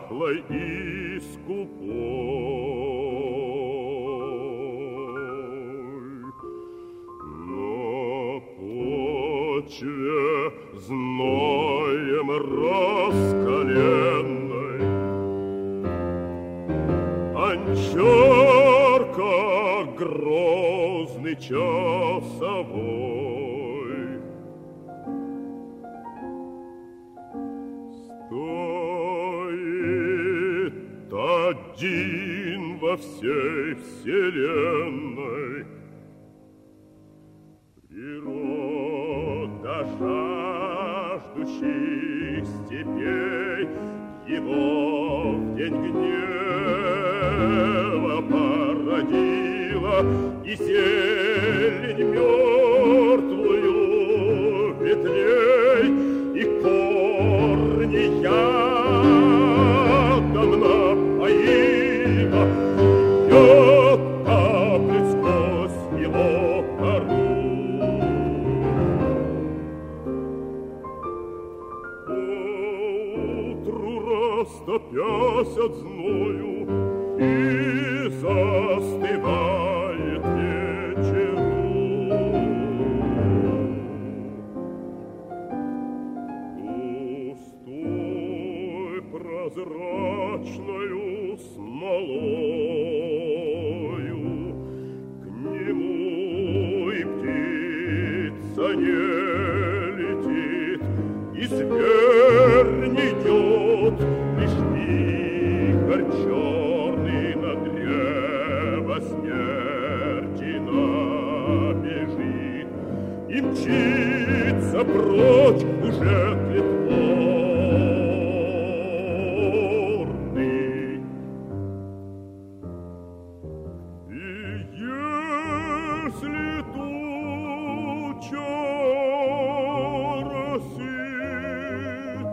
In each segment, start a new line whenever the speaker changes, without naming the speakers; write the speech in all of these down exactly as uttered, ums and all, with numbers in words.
чахлой и скупой. На почве зноем раскаленной Анчарка грозный часовой стоит один во всей вселенной. Природа жаждущих степей его в день гнева породила, и зелень мертвую ветвей, и корни ядом напоила, бьет капли сквозь его кору. Поутру растопясь от зною и застывает вечеру, густой прозрачною смолою к нему и птица не летит, и зверь не идет, лишь вихрь черный на древо смерти набежит, и мчится прочь уже тлетворный. И если туча росит,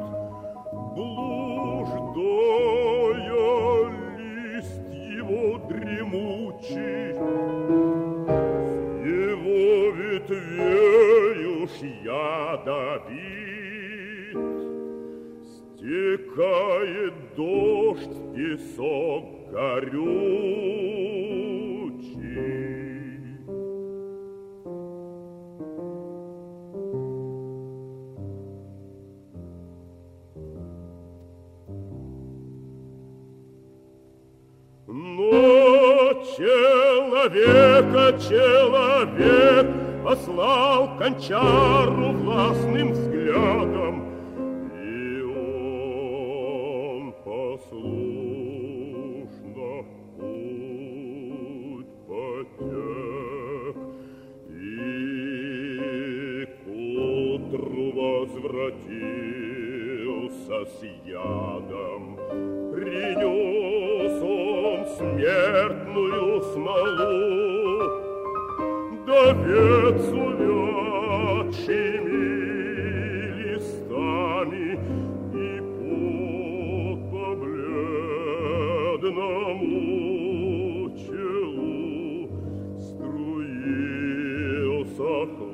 блуждая лист его дремучий, с его ветвей уж ядовит, стекает дождь в песок горючий. Но человека человек послал к Анчару властным взглядом, и он послушно путь потек, и к утру возвратился с ядом. Принес он смертную смолу, да век с увядшими листами, и пот по бледному челу струился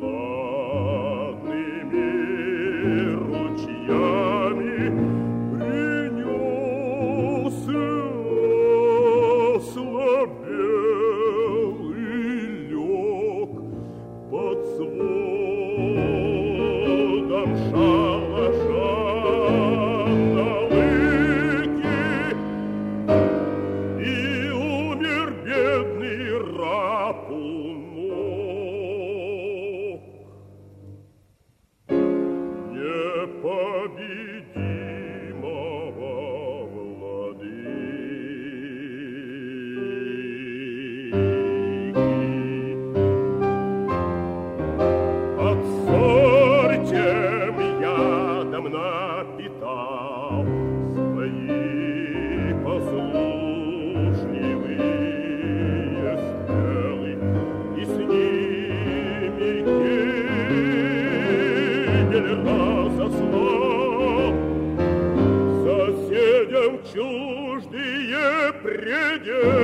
хладными ручьями. Принес и ослабел и лег под сводом шалаша на лыке, и умер бедный раб у ног. Непобедимого напитал свои послушливые стрелы, и с ними Гегель разослал соседям чуждые пределы.